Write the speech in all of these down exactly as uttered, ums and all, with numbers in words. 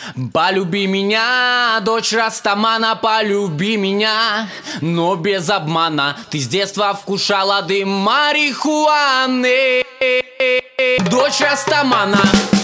Полюби меня, дочь Растамана, полюби меня, но без обмана. Ты с детства вкушала дым марихуаны, дочь Растамана.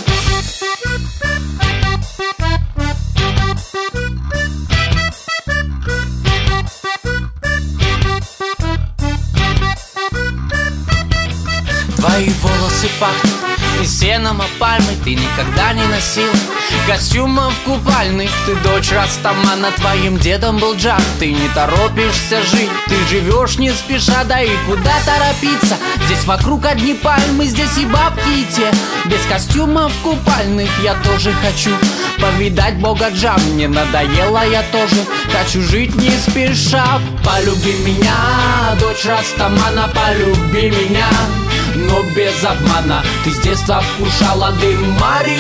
Твои волосы пахнут и сеном, а пальмы ты никогда не носил костюмов купальных. Ты дочь Растамана, твоим дедом был Джак. Ты не торопишься жить, ты живешь не спеша, да и куда торопиться? Здесь вокруг одни пальмы, здесь и бабки, и те. Без костюмов купальных я тоже хочу повидать бога Джа. Мне надоело, я тоже хочу жить не спеша. Полюби меня, дочь Растамана, полюби меня, но без обмана. Ты с детства вкушала дым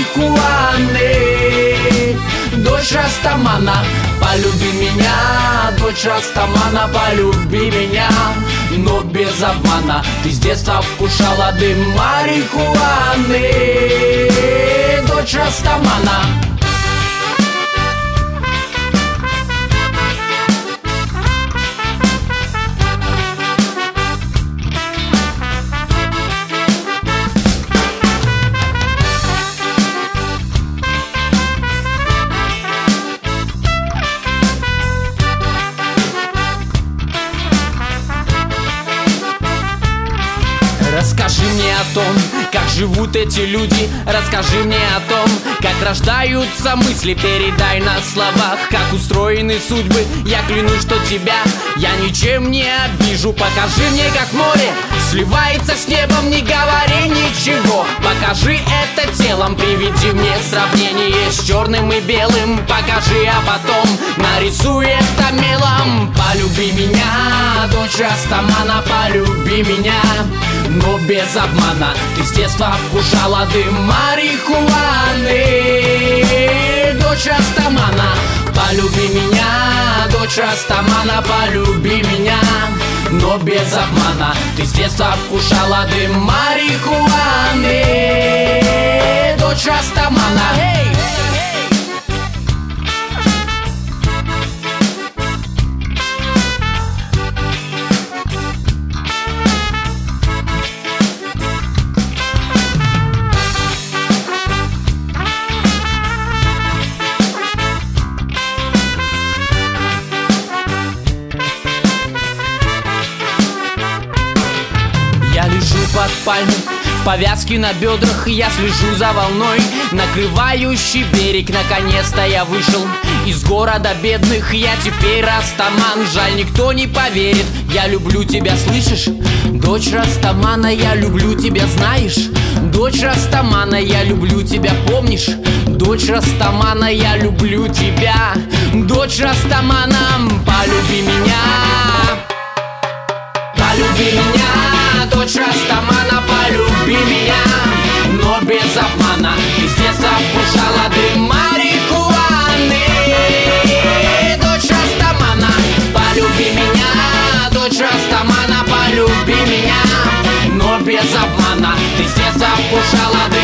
марихуаны, дочь Растамана. Полюби меня, дочь Растамана, полюби меня, но без обмана. Ты с детства вкушала дым марихуаны, дочь Растамана. Расскажи мне о том, как живут эти люди. Расскажи мне о том, как рождаются мысли. Передай на словах, как устроены судьбы. Я клянусь, что тебя я ничем не обижу. Покажи мне, как море сливается с небом. Не говори ничего, покажи это телом. Приведи мне сравнение с черным и белым. Покажи, а потом нарисуй это мелом. Полюби меня, дочь Растамана, полюби меня, но без обмана. Ты с детства вкушала дым марихуаны, дочь Растамана. Полюби меня, дочь Растамана, полюби меня, но без обмана. Ты с детства вкушала дым марихуаны, дочь Растамана. Hey! Я лежу под пальмой, в повязке на бедрах. Я слежу за волной, накрывающий берег. Наконец-то я вышел из города бедных. Я теперь Растаман, жаль, никто не поверит. Я люблю тебя, слышишь? Дочь Растамана, я люблю тебя, знаешь? Дочь Растамана, я люблю тебя, помнишь? Дочь Растамана, я люблю тебя. Дочь Растамана, полюби меня, полюби меня, дочь Растамана, полюби меня, но без обмана. Ты с детства вкушала дым марихуаны, дочь Растамана. Полюби меня, дочь Растамана, полюби меня, но без обмана. Ты с детства вкушала дым